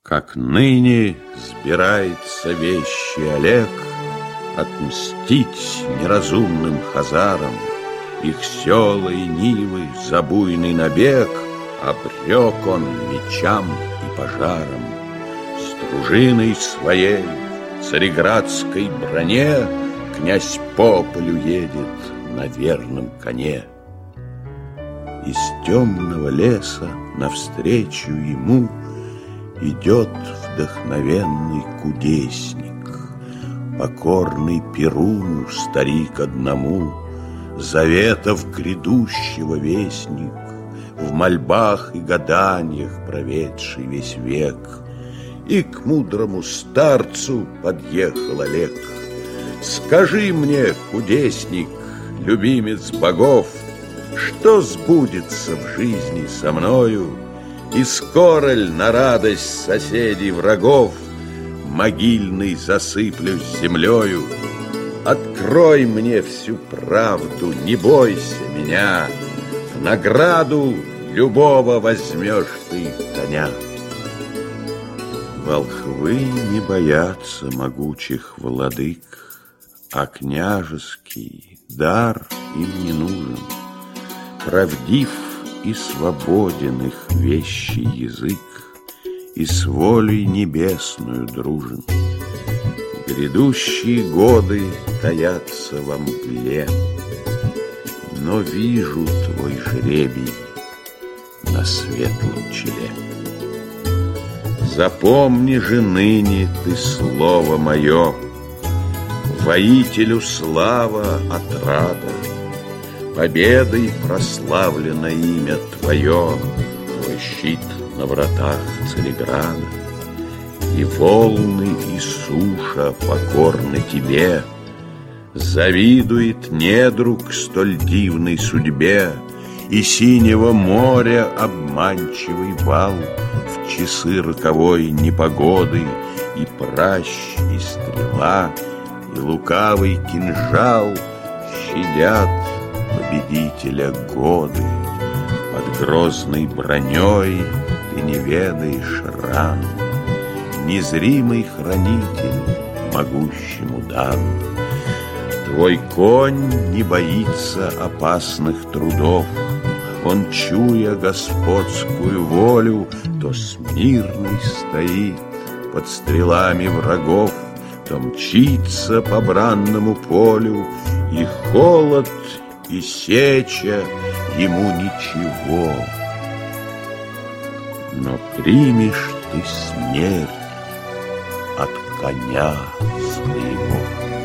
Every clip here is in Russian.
Как ныне сбирается вещий Олег отмстить неразумным хазарам, их села и нивы за буйный набег обрек он мечам и пожарам. С дружиной своей в цареградской броне князь по полю едет на верном коне. Из темного леса навстречу ему идет вдохновенный кудесник, покорный Перуну старик одному, заветов грядущего вестник, в мольбах и гаданиях проведший весь век. И к мудрому старцу подъехал Олег. Скажи мне, кудесник, любимец богов, что сбудется в жизни со мною, и скоро ль на радость соседей врагов могильный засыплюсь землею? Открой мне всю правду, не бойся меня, в награду любого возьмешь ты коня. Волхвы не боятся могучих владык, а княжеский дар им не нужен. Правдив и свободен их вещий язык, и с волей небесную дружен. Грядущие годы таятся во мгле, но вижу твой жребий на светлом челе. Запомни же ныне ты слово мое, воителю слава отрада, победой прославлено имя твое, твой щит на вратах Цареграда. И волны, и суша покорны тебе, завидует недруг столь дивной судьбе, и синего моря обманчивый вал в часы роковой непогоды, и пращ, и стрела, и лукавый кинжал щадят победителя годы. Под грозной броней ты не ведаешь ран, незримый хранитель могущему дан. Твой конь не боится опасных трудов, он, чуя господскую волю, то смирный стоит под стрелами врагов, то мчится по бранному полю, и холод, и сеча ему ничего. Но примешь ты смерть от коня своего.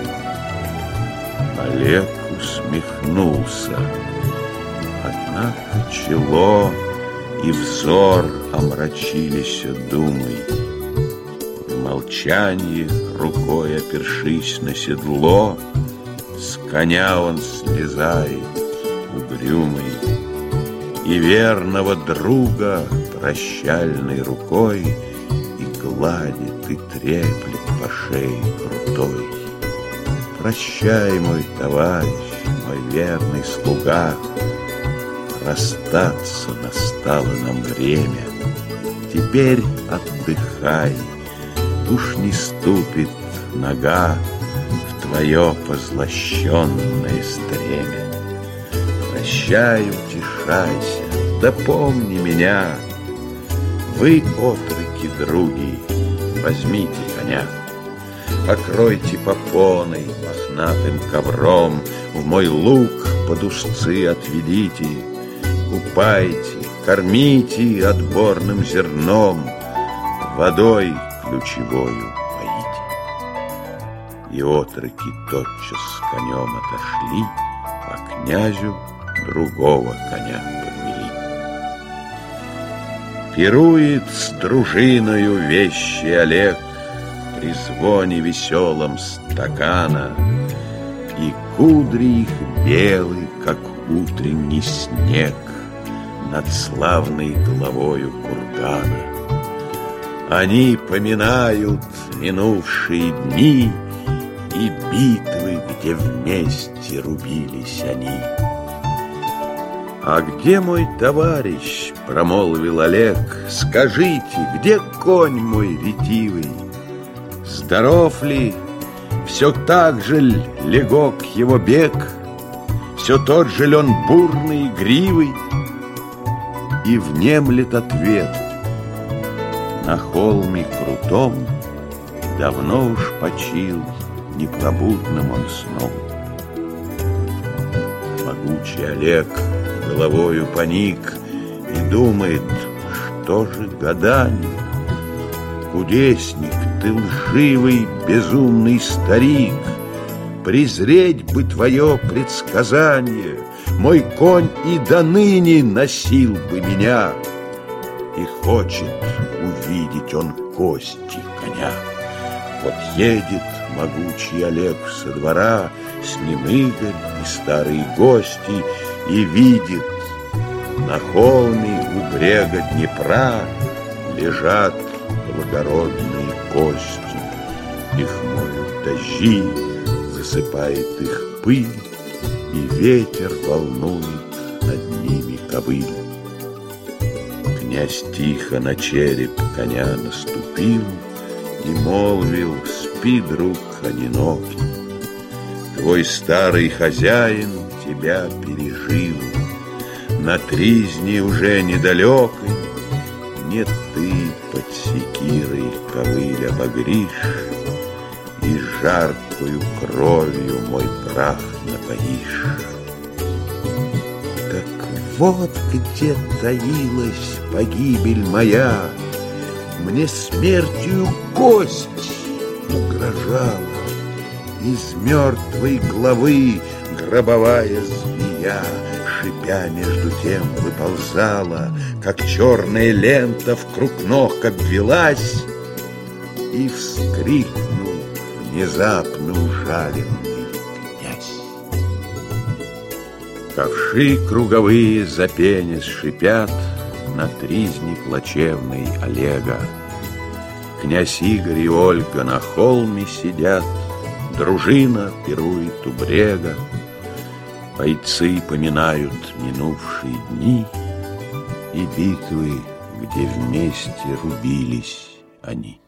Олег усмехнулся, однако чело и взор омрачились думой. В молчании, рукой опершись на седло, с коня он слезает угрюмый, и верного друга прощальной рукой и гладит, и треплет по шее крутой. Прощай, мой товарищ, мой верный слуга, расстаться настало нам время. Теперь отдыхай, уж не ступит нога в твое позлощенное стремя. Прощай, утешайся, да помни меня. Вы, отроки, други, возьмите коня, покройте попоной мохнатым ковром, в мой луг под узцы отведите, купайте, кормите отборным зерном, водой ключевою поите. И отроки тотчас с конем отошли, а князю другого коня подвели. Пирует с дружиною вещий Олег при звоне веселом стакана, и кудри их белы, как утренний снег над славной головою кургана. Они поминают минувшие дни и битвы, где вместе рубились они. А где мой товарищ промолвил Олег, скажите, где конь мой ретивый? Здоров ли? Все так же ль легок его бег? Все тот же ль он бурный, игривый? И внемлет ответ: на холме крутом давно уж почил непробудным он сном. Могучий Олег головою поник и думает, что же гадание? Кудесник, ты лживый, безумный старик, презреть бы твое предсказание, мой конь и до ныне носил бы меня. И хочет увидеть он кости коня. Вот едет могучий Олег со двора, с ним Игорь и старые гости, и видит, на холме у брега Днепра лежат благородные кости. Их моют дожди, засыпает их пыль, и ветер волнует над ними ковыль. Князь тихо на череп коня наступил и молвил: спи, друг одинокий, твой старый хозяин тебя пережил. На тризне уже недалекой нет ты под секирой ковыль обогришь, и жаркою кровью мой прах напоишь. Так вот где таилась погибель моя, мне смертью кость угрожала. Из мертвой главы гробовая змея, шипя между тем, выползала, как черная лента вкруг ног обвелась, и вскрикнул внезапно ужаленный князь. Ковши круговые запенясь шипят на тризне плачевной Олега. Князь Игорь и Ольга на холме сидят, дружина пирует у брега, бойцы поминают минувшие дни и битвы, где вместе рубились они.